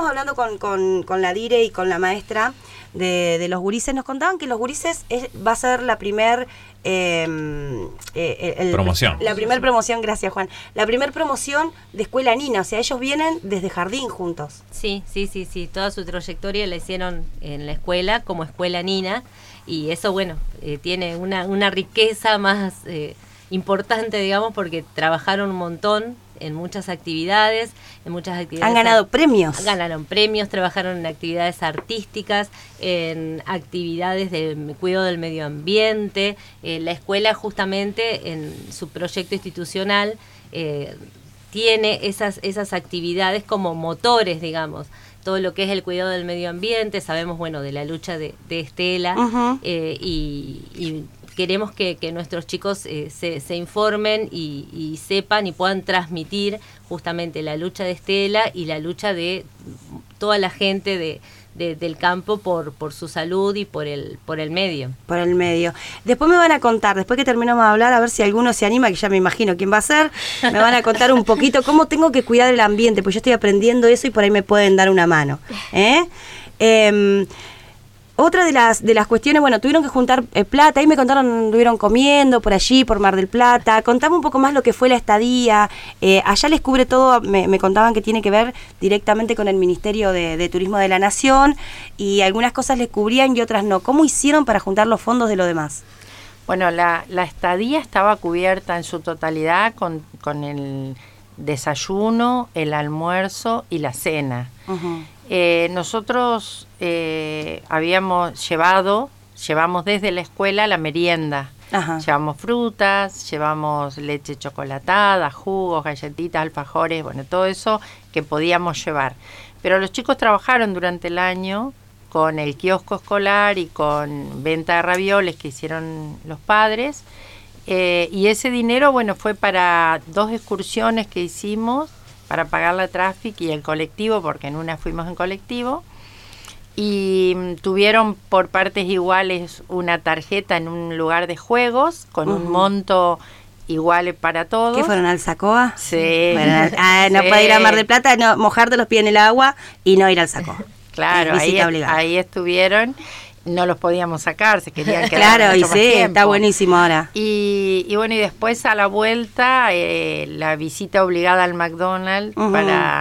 estuvimos hablando con la dire y con la maestra de los gurises, nos contaban que los gurises va a ser la primer promoción. La primer promoción, gracias Juan. La primer promoción de Escuela Nina, o sea, ellos vienen desde jardín juntos. Sí. Toda su trayectoria la hicieron en la escuela como Escuela Nina, y eso, bueno, tiene una riqueza más importante, digamos, porque trabajaron un montón en muchas actividades. Han ganado premios. Ganaron premios, trabajaron en actividades artísticas, en actividades de cuidado del medio ambiente. La escuela, justamente, en su proyecto institucional, tiene esas actividades como motores, digamos. Todo lo que es el cuidado del medio ambiente, sabemos, bueno, de la lucha de Estela, uh-huh. y queremos que nuestros chicos se informen y sepan y puedan transmitir justamente la lucha de Estela y la lucha de toda la gente del campo por su salud y por el medio. Por el medio. Después me van a contar, después que terminamos de hablar, a ver si alguno se anima, que ya me imagino quién va a ser, me van a contar un poquito cómo tengo que cuidar el ambiente, pues yo estoy aprendiendo eso y por ahí me pueden dar una mano. Otra de las cuestiones, bueno, tuvieron que juntar plata, ahí me contaron, estuvieron comiendo por allí, por Mar del Plata. Contame un poco más lo que fue la estadía. Allá les cubre todo, me contaban que tiene que ver directamente con el Ministerio de Turismo de la Nación, y algunas cosas les cubrían y otras no. ¿Cómo hicieron para juntar los fondos de lo demás? Bueno, la estadía estaba cubierta en su totalidad con el desayuno, el almuerzo y la cena. Uh-huh. Nosotros llevamos desde la escuela la merienda. Ajá. Llevamos frutas, llevamos leche chocolatada, jugos, galletitas, alfajores, bueno, todo eso que podíamos llevar. Pero los chicos trabajaron durante el año con el kiosco escolar y con venta de ravioles que hicieron los padres. Y ese dinero, bueno, fue para 2 excursiones que hicimos para pagar la Traffic y el colectivo, porque en una fuimos en colectivo, y tuvieron por partes iguales una tarjeta en un lugar de juegos con uh-huh. un monto igual para todos. ¿Qué fueron, al Sacoa? Sí. Bueno, no sí. Puede ir a Mar del Plata, no, mojarte los pies en el agua y no ir al Sacoa. Claro, ahí estuvieron. No los podíamos sacar, se querían quedar claro, mucho y sí, más tiempo. Está buenísimo ahora. Y bueno, y después a la vuelta, la visita obligada al McDonald's uh-huh.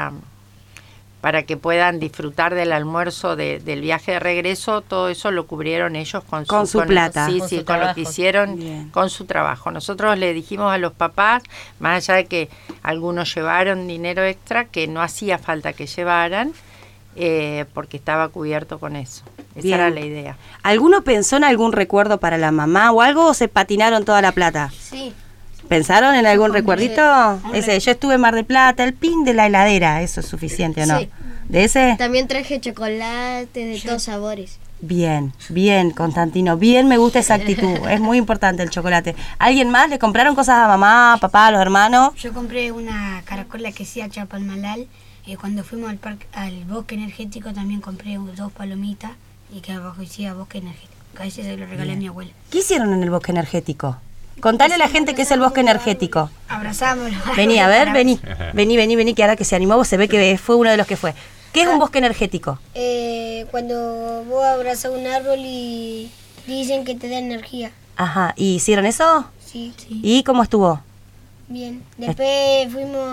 para que puedan disfrutar del almuerzo del viaje de regreso. Todo eso lo cubrieron ellos con su plata. Con lo que hicieron. Bien. Con su trabajo. Nosotros le dijimos a los papás, más allá de que algunos llevaron dinero extra, que no hacía falta que llevaran, porque estaba cubierto con eso. Esa era la idea. ¿Alguno pensó en algún recuerdo para la mamá o algo, o se patinaron toda la plata? Sí. ¿Pensaron en algún recuerdito? Ese, yo estuve en Mar del Plata, el pin de la heladera, ¿eso es suficiente o no? Sí. ¿De ese? También traje chocolate de todos sabores. Bien, Constantino, bien, me gusta esa actitud, es muy importante el chocolate. ¿Alguien más? ¿Le compraron cosas a mamá, papá, a los hermanos? Yo compré una caracola que decía Chapalmalal. Cuando fuimos al bosque energético también compré 2 palomitas y que abajo decía bosque energético. A ese se lo regalé a mi abuela. ¿Qué hicieron en el bosque energético? Contale a la gente qué es el bosque energético. Abrazamos. Vení, a ver, vení, que ahora que se animó, vos se ve que fue uno de los que fue. ¿Qué es un bosque energético? Cuando vos abrazás un árbol y dicen que te da energía. Ajá, ¿y hicieron eso? Sí. ¿Y cómo estuvo? Bien, después fuimos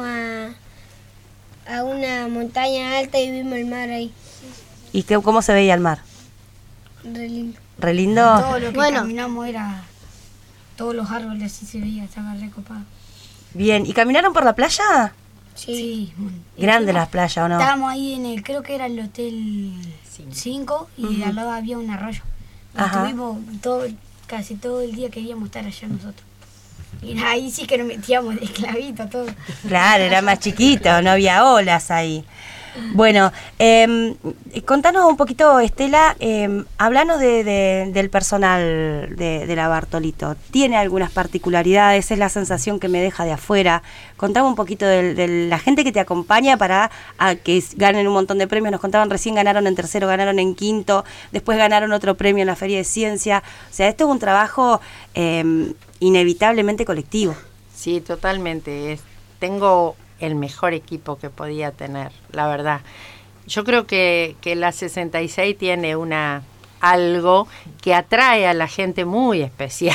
a una montaña alta y vimos el mar ahí. ¿Y cómo se veía el mar? Re lindo. ¿Re lindo? Todo lo que caminamos era... Todos los árboles así se veía, estaba recopado. Bien, ¿y caminaron por la playa? Sí. Grande las playas, ¿o no? Estábamos ahí creo que era el Hotel 5 y uh-huh. al lado había un arroyo. Y estuvimos casi todo el día, queríamos estar allá nosotros. Y ahí sí que nos metíamos de esclavito todo. Claro, era más chiquito, no había olas ahí. Bueno, contanos un poquito, Estela, háblanos del personal de la Bartolito. ¿Tiene algunas particularidades? Es la sensación que me deja de afuera. Contame un poquito de la gente que te acompaña para que ganen un montón de premios. Nos contaban recién, ganaron en tercero, ganaron en quinto, después ganaron otro premio en la Feria de Ciencia. O sea, esto es un trabajo inevitablemente colectivo. Sí, totalmente. Tengo el mejor equipo que podía tener, la verdad. yo creo que la 66 tiene algo que atrae a la gente muy especial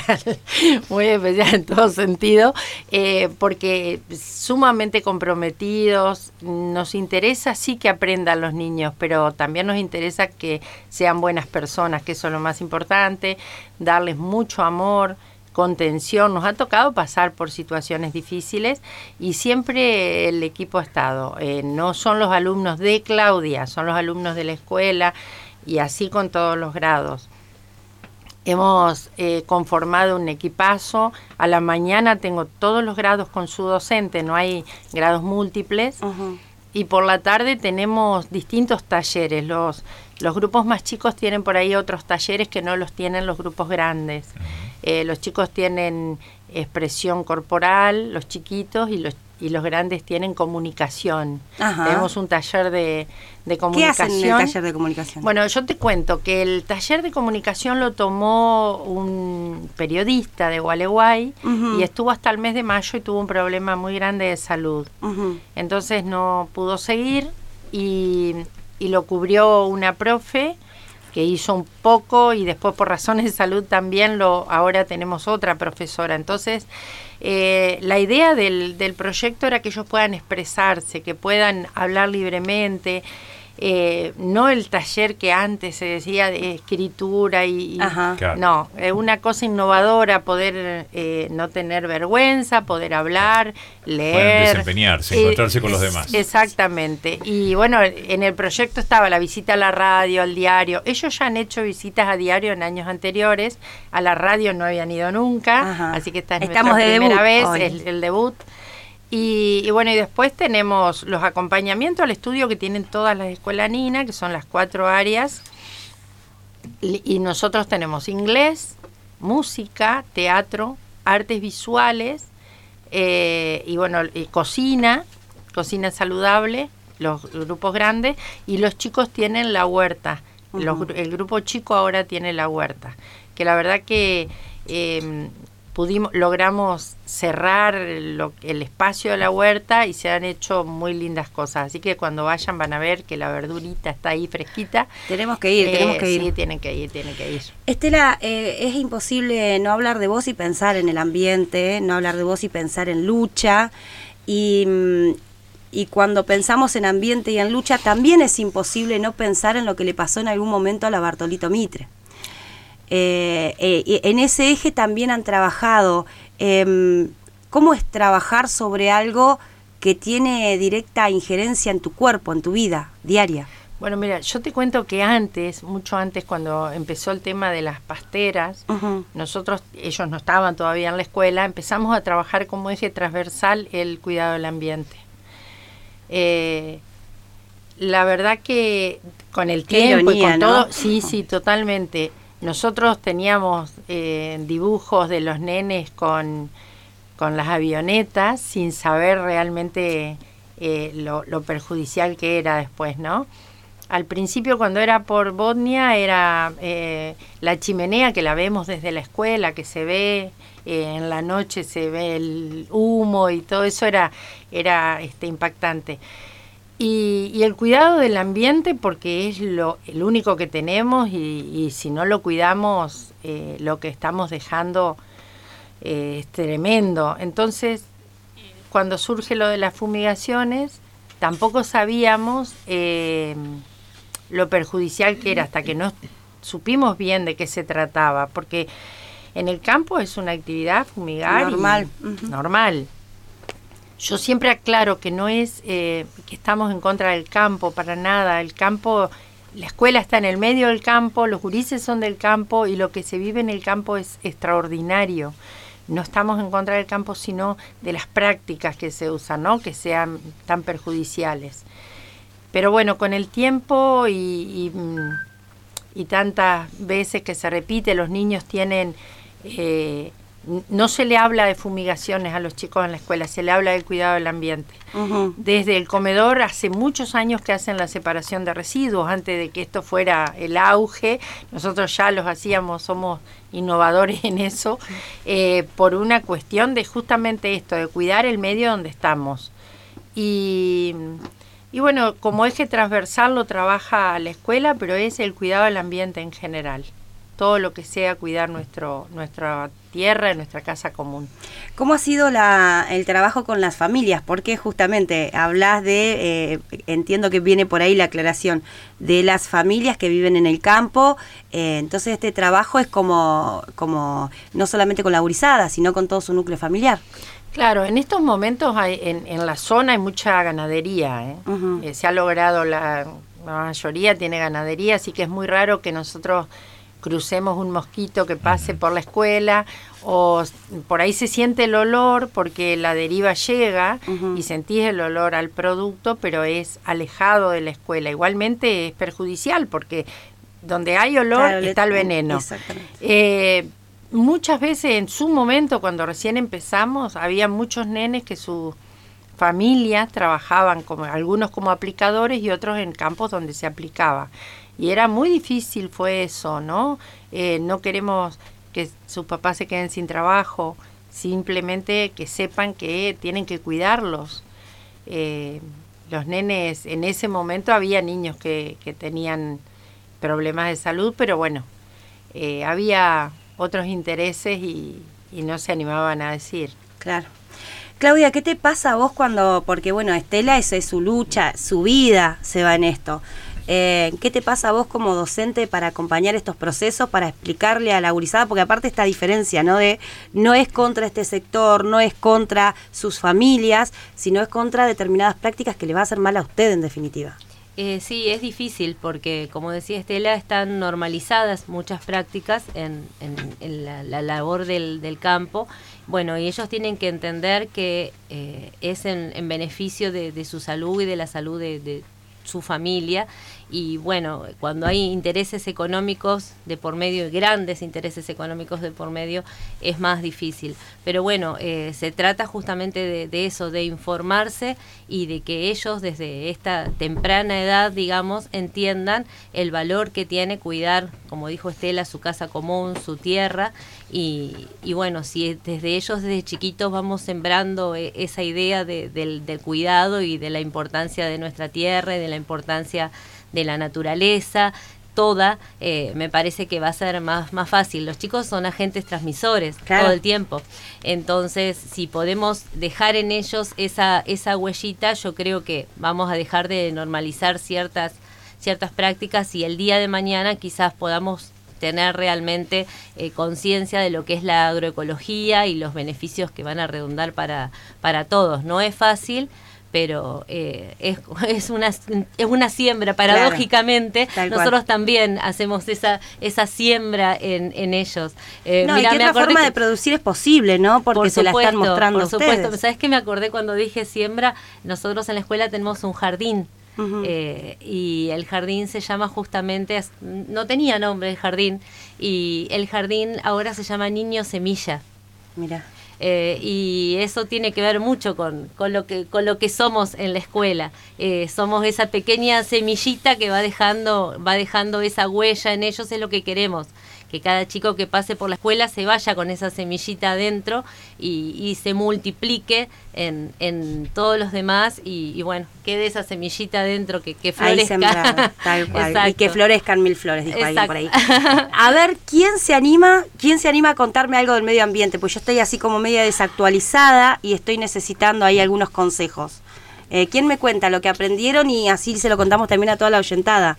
en todo sentido, porque sumamente comprometidos. Nos interesa sí que aprendan los niños, pero también nos interesa que sean buenas personas, que eso es lo más importante, darles mucho amor, contención. Nos ha tocado pasar por situaciones difíciles y siempre el equipo ha estado. No son los alumnos de Claudia, son los alumnos de la escuela, y así con todos los grados. Hemos conformado un equipazo. A la mañana tengo todos los grados con su docente, no hay grados múltiples. Uh-huh. Y por la tarde tenemos distintos talleres. Los grupos más chicos tienen por ahí otros talleres que no los tienen los grupos grandes. Los chicos tienen expresión corporal, los chiquitos, y los grandes tienen comunicación. Ajá. Tenemos un taller de comunicación. ¿Qué hacen en el taller de comunicación? Bueno, yo te cuento que el taller de comunicación lo tomó un periodista de Gualeguay, uh-huh, y estuvo hasta el mes de mayo y tuvo un problema muy grande de salud. Uh-huh. Entonces no pudo seguir y lo cubrió una profe que hizo un poco, y después por razones de salud también ahora tenemos otra profesora. Entonces la idea del proyecto era que ellos puedan expresarse, que puedan hablar libremente, no el taller que antes se decía de escritura claro. No, una cosa innovadora, poder no tener vergüenza, poder hablar, leer, pueden desempeñarse, encontrarse con los demás. Exactamente. Y bueno, en el proyecto estaba la visita a la radio, al diario. Ellos ya han hecho visitas a diario en años anteriores, a la radio no habían ido nunca. Ajá. Así que esta es nuestra primera vez, el debut. Y bueno, y después tenemos los acompañamientos al estudio que tienen todas las escuelas Nina, que son las 4 áreas, y nosotros tenemos inglés, música, teatro, artes visuales, y bueno, y cocina saludable, los grupos grandes, y los chicos tienen la huerta. Uh-huh. El grupo chico ahora tiene la huerta, que la verdad que logramos cerrar el espacio de la huerta y se han hecho muy lindas cosas. Así que cuando vayan van a ver que la verdurita está ahí fresquita. Tenemos que ir. Sí, tienen que ir. Estela, es imposible no hablar de vos y pensar en el ambiente, no hablar de vos y pensar en lucha. Y cuando pensamos en ambiente y en lucha, también es imposible no pensar en lo que le pasó en algún momento a la Bartolito Mitre. En ese eje también han trabajado. ¿Cómo es trabajar sobre algo que tiene directa injerencia en tu cuerpo, en tu vida diaria? Bueno, mira, yo te cuento que mucho antes, cuando empezó el tema de las pasteras, uh-huh, ellos no estaban todavía en la escuela, empezamos a trabajar como eje transversal el cuidado del ambiente. La verdad que con el tiempo ironía, y con todo, ¿no? Sí, totalmente. Nosotros teníamos dibujos de los nenes con las avionetas sin saber realmente lo perjudicial que era después, ¿no? Al principio, cuando era por Botnia, era la chimenea, que la vemos desde la escuela, que se ve en la noche, se ve el humo y todo eso era impactante. Y el cuidado del ambiente, porque es el único que tenemos, y si no lo cuidamos, lo que estamos dejando es tremendo. Entonces, cuando surge lo de las fumigaciones, tampoco sabíamos lo perjudicial que era, hasta que no supimos bien de qué se trataba, porque en el campo es una actividad fumigar normal. Normal. Yo siempre aclaro que no es que estamos en contra del campo, para nada. El campo, la escuela está en el medio del campo, los gurises son del campo, y lo que se vive en el campo es extraordinario. No estamos en contra del campo, sino de las prácticas que se usan, ¿no? Que sean tan perjudiciales. Pero bueno, con el tiempo y tantas veces que se repite, los niños tienen... no se le habla de fumigaciones a los chicos en la escuela, se le habla del cuidado del ambiente. Uh-huh. Desde el comedor hace muchos años que hacen la separación de residuos, antes de que esto fuera el auge. Nosotros ya los hacíamos, somos innovadores en eso, por una cuestión de justamente esto, de cuidar el medio donde estamos. Y Y bueno, como eje transversal lo trabaja la escuela, pero es el cuidado del ambiente en general. Todo lo que sea cuidar nuestra tierra, nuestra casa común. ¿Cómo ha sido el trabajo con las familias? Porque justamente hablas de, entiendo que viene por ahí la aclaración, de las familias que viven en el campo, entonces este trabajo es como no solamente con la gurizada, sino con todo su núcleo familiar. Claro, en estos momentos en la zona hay mucha ganadería. Uh-huh. Se ha logrado, la mayoría tiene ganadería, así que es muy raro que nosotros crucemos un mosquito que pase por la escuela, o por ahí se siente el olor porque la deriva llega y sentís el olor al producto, pero es alejado de la escuela. Igualmente es perjudicial porque donde hay olor está el veneno. Exactamente. Muchas veces en su momento, cuando recién empezamos, había muchos nenes que sus familias trabajaban, algunos como aplicadores y otros en campos donde se aplicaba. Y era muy difícil fue eso, ¿no? No queremos que sus papás se queden sin trabajo, simplemente que sepan que tienen que cuidarlos. Los nenes, en ese momento había niños que tenían problemas de salud, pero bueno, había otros intereses y no se animaban a decir. Claro. Claudia, ¿qué te pasa a vos cuando, porque bueno, Estela, esa es su lucha, su vida se va en esto? ¿Qué te pasa a vos como docente para acompañar estos procesos, para explicarle a la gurizada? Porque aparte esta diferencia, ¿no? De no es contra este sector, no es contra sus familias, sino es contra determinadas prácticas que le va a hacer mal a usted en definitiva. Sí, es difícil porque, como decía Estela, están normalizadas muchas prácticas en la labor del campo. Bueno, y ellos tienen que entender que es en beneficio de su salud y de la salud de su familia. Y bueno, cuando hay intereses económicos de por medio, grandes intereses económicos de por medio, es más difícil. Pero bueno, se trata justamente de eso, de informarse y de que ellos desde esta temprana edad, digamos, entiendan el valor que tiene cuidar, como dijo Estela, su casa común, su tierra. Y bueno, si desde ellos, desde chiquitos, vamos sembrando esa idea del cuidado y de la importancia de nuestra tierra y de la importancia de la naturaleza, toda, me parece que va a ser más fácil. Los chicos son agentes transmisores todo el tiempo. Entonces, si podemos dejar en ellos esa huellita, yo creo que vamos a dejar de normalizar ciertas prácticas y el día de mañana quizás podamos tener realmente conciencia de lo que es la agroecología y los beneficios que van a redundar para todos. No es fácil, pero es una siembra, paradójicamente. Nosotros también hacemos esa siembra en ellos. No, mirá, y que otra forma de producir es posible, ¿no? Porque se la están mostrando por supuesto. Ustedes. ¿Sabes qué me acordé cuando dije siembra? Nosotros en la escuela tenemos un jardín. Uh-huh. Y el jardín se llama justamente, no tenía nombre el jardín, y el jardín ahora se llama Niño Semilla. Mira. Y eso tiene que ver mucho con lo que somos en la escuela. Somos esa pequeña semillita que va dejando esa huella en ellos. Es lo que queremos, que cada chico que pase por la escuela se vaya con esa semillita adentro y se multiplique en todos los demás y bueno, quede esa semillita adentro que florezca. Ahí sembrada, tal cual. Y que florezcan 1000 flores, dijo alguien por ahí. A ver, ¿quién se anima a contarme algo del medio ambiente? Pues yo estoy así como media desactualizada y estoy necesitando ahí algunos consejos. ¿Quién me cuenta lo que aprendieron y así se lo contamos también a toda la oyentada?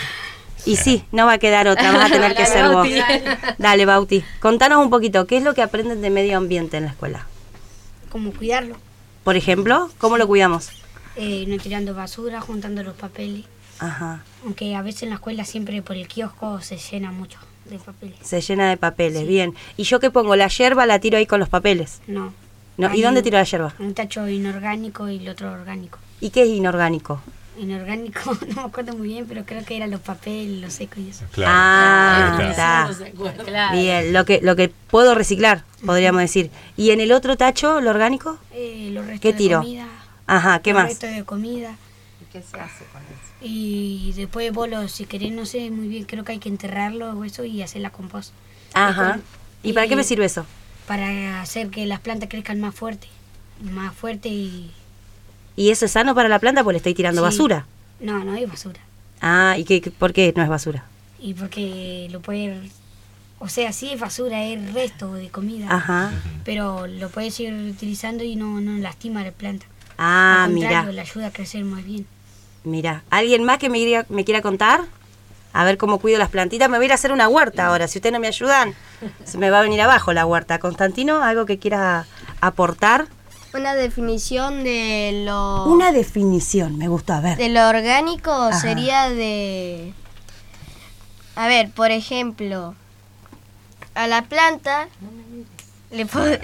Y sí, no va a quedar otra, vas a tener que ser vos. Dale, Bauti, contanos un poquito, ¿qué es lo que aprenden de medio ambiente en la escuela? Cómo cuidarlo. Por ejemplo, ¿cómo lo cuidamos? No tirando basura, juntando los papeles. Ajá. Aunque a veces en la escuela siempre por el kiosco se llena mucho de papeles. Se llena de papeles, sí. Bien. ¿Y yo qué pongo? ¿La yerba la tiro ahí con los papeles? No. ¿Y dónde tiro la yerba? Un tacho inorgánico y el otro orgánico. ¿Y qué es inorgánico? Inorgánico, no me acuerdo muy bien, pero creo que eran los papeles, los secos y eso. Claro. Está. Claro. Bien, lo que puedo reciclar, podríamos decir. ¿Y en el otro tacho, lo orgánico? Los restos ¿Qué tiro? De comida. Ajá, ¿qué más? Los restos de comida. ¿Y qué se hace con eso? Y después vos, si querés, no sé muy bien, creo que hay que enterrarlo o eso y hacer la compost. Ajá. ¿Y para qué me sirve eso? Para hacer que las plantas crezcan más fuerte y ¿Y eso es sano para la planta porque le estoy tirando basura? No, no es basura. Ah, ¿y por qué no es basura? Y porque lo puede... O sea, sí es basura, es resto de comida. Ajá. Pero lo puedes ir utilizando y no lastima a la planta. Ah, Al contrario, mira. le ayuda a crecer muy bien. Mira, ¿alguien más que me quiera contar? A ver cómo cuido las plantitas. Me voy a ir a hacer una huerta ahora. Si ustedes no me ayudan, se me va a venir abajo la huerta. Constantino, ¿algo que quiera aportar? Una definición de lo... Una definición, me gustó, a ver. De lo orgánico Ajá. sería de... A ver, por ejemplo, a la planta le podés...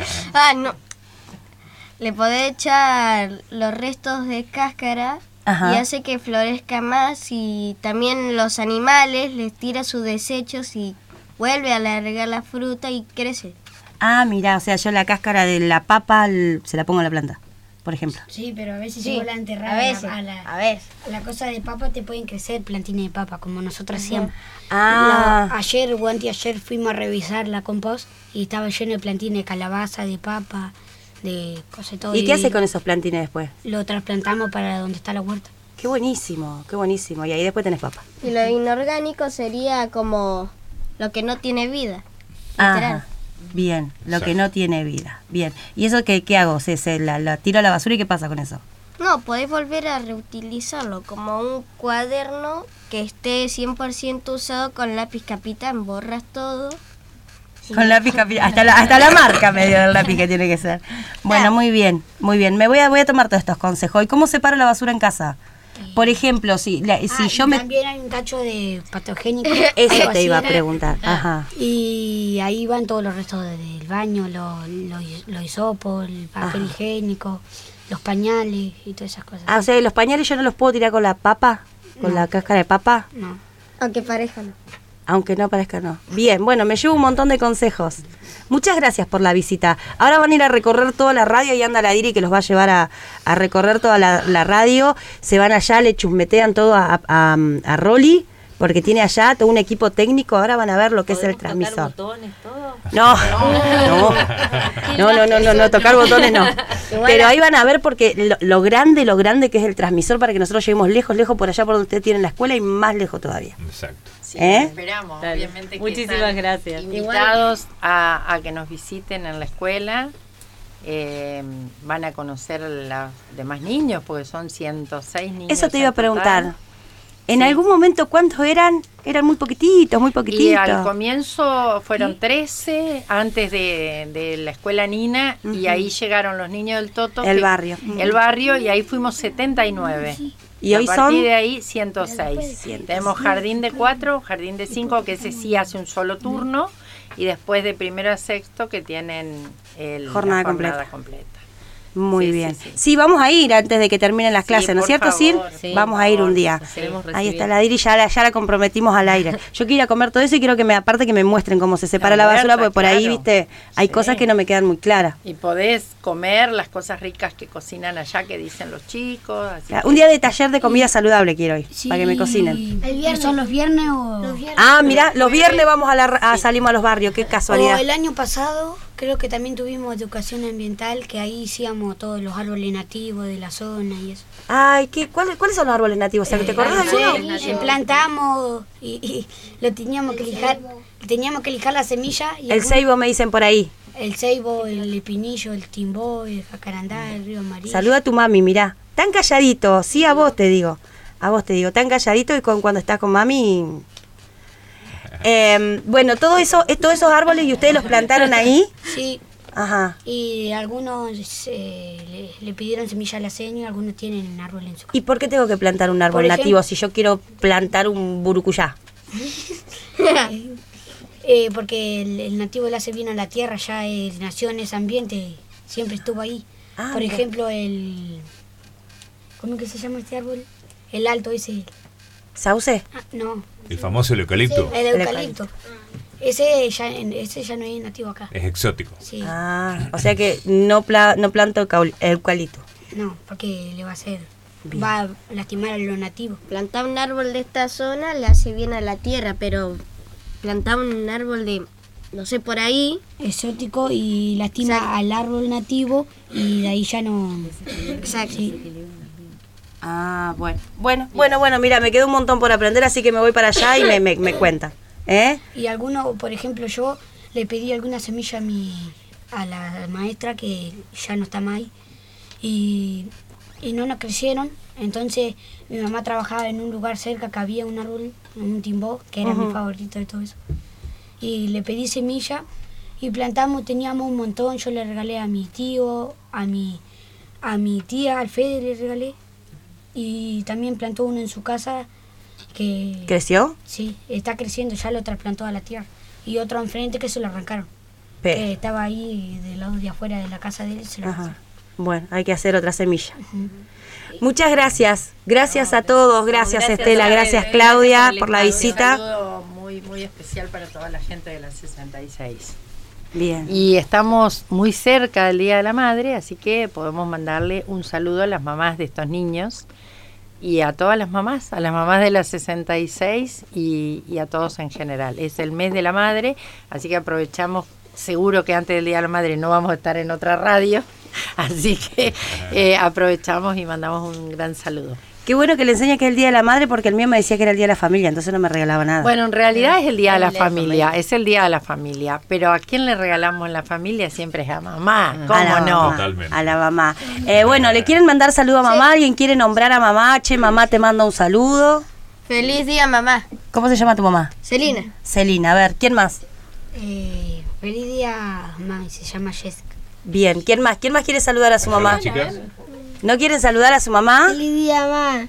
Le podés echar los restos de cáscara. Ajá. Y hace que florezca más, y también los animales les tira sus desechos y vuelve a alargar la fruta y crece. Ah, mira, o sea, yo la cáscara de la papa se la pongo a la planta, por ejemplo. Sí, pero a veces Sí, si vos la enterrás a veces, a la cosa de papa, te pueden crecer plantines de papa, como nosotros hacíamos. Ah. Ayer o anteayer fuimos a revisar la compost y estaba lleno de plantines de calabaza, de papa, de cosas y todo. ¿Y qué hace con esos plantines después? Lo trasplantamos para donde está la huerta. Qué buenísimo, qué buenísimo. Y ahí después tenés papa. Y lo inorgánico sería como lo que no tiene vida. Literal. Ajá. Bien, lo que no tiene vida. Bien. ¿Y eso qué hago? ¿La tiro a la basura y qué pasa con eso? No, podés volver a reutilizarlo como un cuaderno que esté 100% usado con lápiz capitán. Borras todo. Con lápiz capitán. Hasta la marca medio del lápiz que tiene que ser. Bueno, muy bien, muy bien. Voy a tomar todos estos consejos. ¿Y cómo separo la basura en casa? Por ejemplo, si yo me... También hay un tacho de patogénico. Eso algo te iba a así. preguntar. Ajá. Y ahí van todos los restos del baño, los hisopos, el papel higiénico, los pañales y todas esas cosas. Ah, o sea, los pañales yo no los puedo tirar con la papa, con la cáscara de papa, No. Aunque parezca no. aunque no parezca no. Bien, bueno, me llevo un montón de consejos. Muchas gracias por la visita. Ahora van a ir a recorrer toda la radio y anda la Diri que los va a llevar a recorrer toda la radio. Se van allá, le chusmetean todo a Rolly, porque tiene allá todo un equipo técnico. Ahora van a ver lo que es el transmisor. Botones, todo? No, tocar botones no. Pero ahí van a ver porque lo grande que es el transmisor para que nosotros lleguemos lejos por allá por donde ustedes tienen la escuela y más lejos todavía. Exacto. Sí, esperamos, Dale. obviamente. Muchísimas están gracias. Invitados a que nos visiten en la escuela. Van a conocer a los demás niños, porque son 106 niños. Eso te iba a en total. preguntar. En Sí. algún momento, ¿cuántos eran? Eran muy poquititos, muy poquititos. Y al comienzo fueron 13 antes de la escuela Nina, y ahí llegaron los niños del Toto. El barrio. El barrio, y ahí fuimos 79. Y hoy a partir son de ahí 106. Tenemos jardín de 4, jardín de 5, que ese sí hace un solo turno, y después de primero a sexto que tienen Jornada la completa. completa. Muy Sí, bien. sí, sí. Sí, vamos a ir antes de que terminen las Sí, clases, ¿no es por cierto, Sil? favor, sí, Vamos por a ir favor, un día. los queremos Ahí recibir. está la Diri, ya la comprometimos al aire. Yo quiero ir a comer todo eso y quiero que aparte que me muestren cómo se separa la La basura, huerta, porque por ahí, claro. viste, hay Sí. cosas que no me quedan muy claras. Y podés comer las cosas ricas que cocinan allá, que dicen los chicos. Así Un día de taller de comida saludable quiero ir, Sí. para que me cocinen. ¿El viernes? ¿Son los viernes o...? Ah, mira, los viernes vamos salimos a los barrios, qué O casualidad. el año pasado creo que también tuvimos educación ambiental, que ahí hacíamos todos los árboles nativos de la zona y eso. Ay, ¿cuáles son los árboles nativos? ¿Te acordás de alguno? Plantamos y lo teníamos que lijar. Teníamos que lijar la semilla. Y El ceibo me dicen por ahí. El ceibo, el espinillo, el timbó, el jacarandá, el río amarillo. Saluda a tu mami, mirá. Tan calladito, sí, a vos te digo, tan calladito y cuando estás con mami. Bueno, todos esos árboles y ustedes los plantaron ahí. Sí. Ajá. Y algunos le pidieron semilla al aceño y algunos tienen árbol en su casa. ¿Y por qué tengo que plantar un árbol Por ejemplo- nativo si yo quiero plantar un burucuyá? Porque el nativo le hace bien a la tierra, ya nació en ese ambiente, siempre estuvo ahí. Ah, Por mira. ejemplo, ¿cómo que se llama este árbol? El alto ese. ¿Sauce? No, El famoso eucalipto. el El eucalipto. Ese ya no es nativo acá. Es exótico. Sí. Ah, o sea que no planto eucalipto. No, porque le va a hacer, va a lastimar a lo nativo. Plantar un árbol de esta zona le hace bien a la tierra, pero plantar un árbol de, no sé, por ahí, Exótico y lastima al árbol nativo y de ahí ya no. exacto. Sí. Ah, bueno, mira, me quedó un montón por aprender, así que me voy para allá y me cuenta. Y alguno, por ejemplo, yo le pedí alguna semilla a la maestra que ya no está más ahí y no nos crecieron. Entonces mi mamá trabajaba en un lugar cerca que había un árbol, un timbó, que era mi favorito de todo eso. Y le pedí semilla y plantamos, teníamos un montón. Yo le regalé a mi tío, a mi tía, al Fede le regalé. Y también plantó uno en su casa que... ¿Creció? Sí, está creciendo, ya lo trasplantó a la tierra. Y otro enfrente que se lo arrancaron. Estaba ahí del lado de afuera de la casa de él, se lo arrancaron. Bueno, hay que hacer otra semilla. Muchas gracias. Gracias a todos. Gracias Estela, gracias Claudia por la visita. Un saludo muy especial para toda la gente de la 66. Bien. Y estamos muy cerca del Día de la Madre, así que podemos mandarle un saludo a las mamás de estos niños y a todas las mamás, a las mamás de la 66 y a todos en general. Es el mes de la madre, así que aprovechamos, seguro que antes del Día de la Madre no vamos a estar en otra radio, así que aprovechamos y mandamos un gran saludo. Qué bueno que le enseñe que es el Día de la Madre, porque el mío me decía que era el Día de la Familia, entonces no me regalaba nada. Bueno, en realidad es el Día de la Familia, es el Día de la Familia, pero ¿a quién le regalamos en la familia? Siempre es a mamá, ¿cómo no? Totalmente. A la mamá. Bueno, ¿le quieren mandar saludo a mamá? ¿Alguien quiere nombrar a mamá? Che, mamá te manda un saludo. Feliz día, mamá. ¿Cómo se llama tu mamá? Celina. Celina, a ver, ¿quién más? Feliz día, mamá, se llama Jessica. Bien, ¿quién más? ¿Quién más quiere saludar a su mamá? Chicas. ¿No quieren saludar a su mamá? Feliz día, mamá.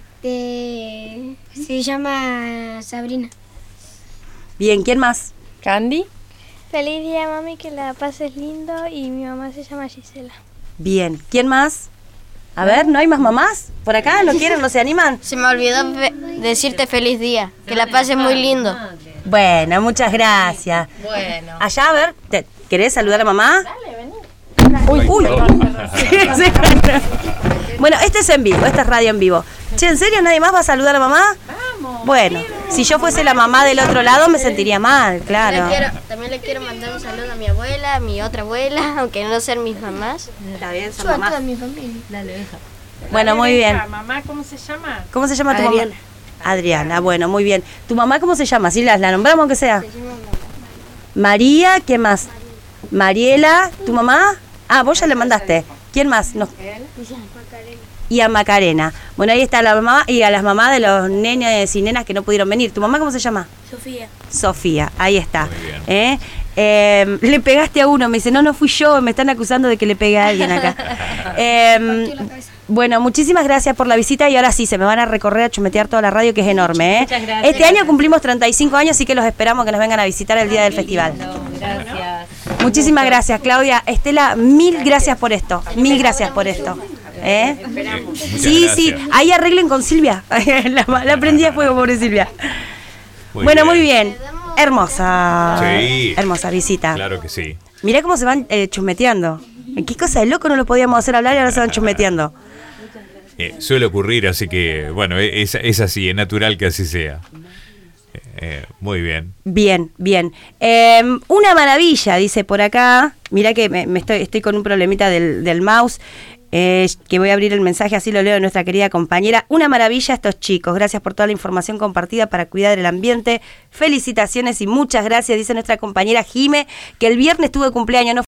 Se llama Sabrina. Bien, ¿quién más? ¿Candy? Feliz día, mami, que la pases lindo. Y mi mamá se llama Gisela. Bien, ¿quién más? A ver, ¿no hay más mamás? ¿Por acá? ¿No quieren? ¿No se animan? Se me olvidó decirte feliz día. Que la pases muy lindo. Bueno, muchas gracias. Bueno. Allá, a ver, ¿querés saludar a mamá? Dale, vení. Uy. Sí. Bueno, este es en vivo, esta es radio en vivo. Che, ¿en serio nadie más va a saludar a mamá? Vamos. Bueno, si yo fuese la mamá del otro lado me sentiría mal, claro. También le quiero mandar un saludo a mi abuela, a mi otra abuela, aunque no sean mis mamás. Está bien, son Yo a mamás. toda mi familia. Dale, deja. Bueno, muy bien. ¿Mamá cómo se llama? ¿Cómo se llama tu Adriana. mamá? Adriana, bueno, muy bien. ¿Tu mamá cómo se llama? ¿Sí la nombramos aunque sea? María, ¿quién más? Mariela, ¿tu mamá? Ah, vos ya le mandaste. ¿Quién más? No. Y a Macarena. Bueno, ahí está la mamá y a las mamás de los nenes y nenas que no pudieron venir. ¿Tu mamá cómo se llama? Sofía. Sofía, ahí está. Muy bien. Le pegaste a uno, me dice, no fui yo, me están acusando de que le pegué a alguien acá. Bueno, muchísimas gracias por la visita y ahora sí, se me van a recorrer a chumetear toda la radio, que es enorme. Muchas gracias. Este año cumplimos 35 años, así que los esperamos que nos vengan a visitar el día del festival. Gracias. Muchísimas gracias, Claudia. Estela, mil gracias por esto. Mil gracias por esto. Sí, gracias. ahí arreglen con Silvia. la prendí a fuego, pobre Silvia. Muy bien. Hermosa. Sí. Hermosa visita. Claro que sí. Mirá cómo se van chusmeteando. Qué cosa de loco, no lo podíamos hacer hablar y ahora se van chusmeteando. Suele ocurrir, así que, bueno, es así, es natural que así sea. Muy bien. Bien. Una maravilla, dice por acá. Mirá que estoy con un problemita del mouse. Que voy a abrir el mensaje, así lo leo de nuestra querida compañera. Una maravilla estos chicos, gracias por toda la información compartida para cuidar el ambiente. Felicitaciones y muchas gracias, dice nuestra compañera Jime, que el viernes tuvo cumpleaños, no